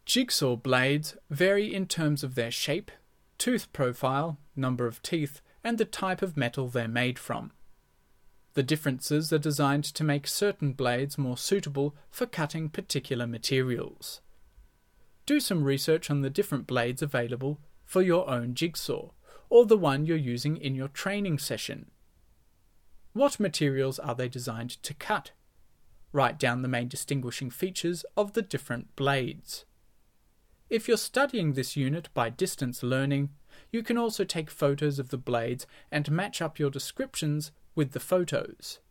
Jigsaw blades vary in terms of their shape, tooth profile, number of teeth, and the type of metal they're made from. The differences are designed to make certain blades more suitable for cutting particular materials. Do some research on the different blades available for your own jigsaw, or the one you're using in your training session. What materials are they designed to cut? Write down the main distinguishing features of the different blades. If you're studying this unit by distance learning, you can also take photos of the blades and match up your descriptions with the photos.